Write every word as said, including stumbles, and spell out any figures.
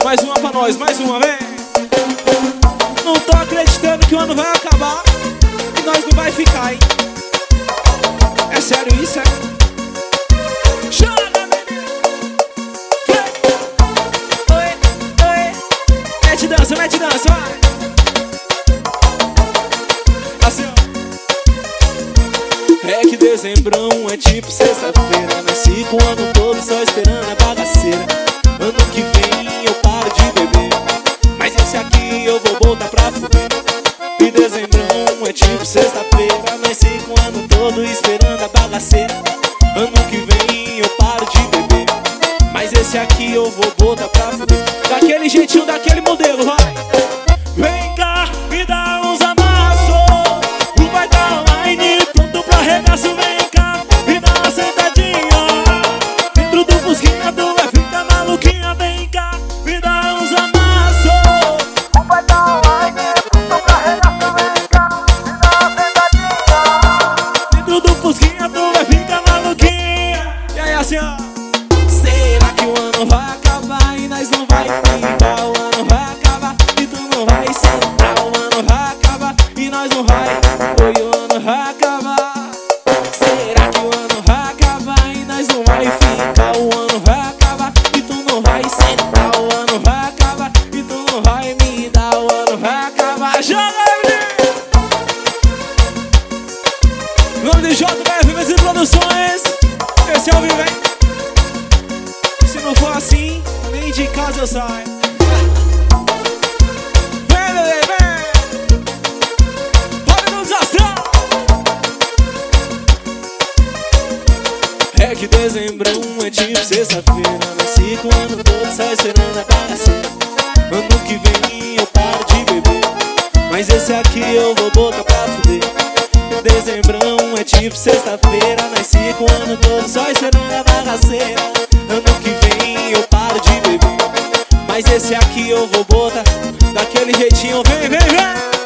Mais uma pra nós, mais uma, vem. Não tô acreditando que o ano vai acabar e nós não vai ficar, hein? É sério isso, é? Chora, menino. Oi, oi. Mete dança, mete dança, vai. Assim, ó. É que dezembrão é tipo sexta-feira. Nasci com o ano todo só esperando a bagaceira. Ano que vem eu paro de beber, mas esse aqui eu vou botar pra fuder. E dezembrão é tipo sexta-feira. Nasci com o ano todo esperando a bagaceira. Ano que vem eu paro de beber, mas esse aqui eu vou botar pra fuder. Daquele jeitinho, daquele modelo, vai. Vem cá, me dá uns amassos. O vai tá online, pronto pra arregaço. Vem cá, me dá uma sentadinha dentro do fusquinha, tu vai ficar maluquinha. Vem cá, me dá uns amassos. O vai tá online, pronto pra arregaço. Vem cá, me dá uma sentadinha dentro do fusquinha, tu vai ficar maluquinha. E aí assim, ó. Será que o ano vai acabar e nós não vai ficar? O ano vai acabar e tu não vai sentar. O ano vai acabar e nós não vai. Oi, o ano vai acabar. Será que o ano vai acabar e nós não vai ficar? O ano vai acabar e tu não vai sentar. O ano vai acabar e tu não vai me dar. O ano vai acabar. Joga, menino! Nome de J B F Vezes Produções. Esse é o vivo, hein? Se não for assim, nem de casa eu saio. Vem, bebê, vem! Roda no desastrão! É que dezembrão é tipo sexta-feira. Nasci com o ano todo só esperando a bagaceira. Ano que vem eu paro de beber, mas esse aqui eu vou botar pra fuder. Dezembrão é tipo sexta-feira. Nasci com o ano todo só esperando a bagaceira. Ano que vem eu paro de beber, mas esse aqui eu vou botar daquele jeitinho. Vem, vem, vem!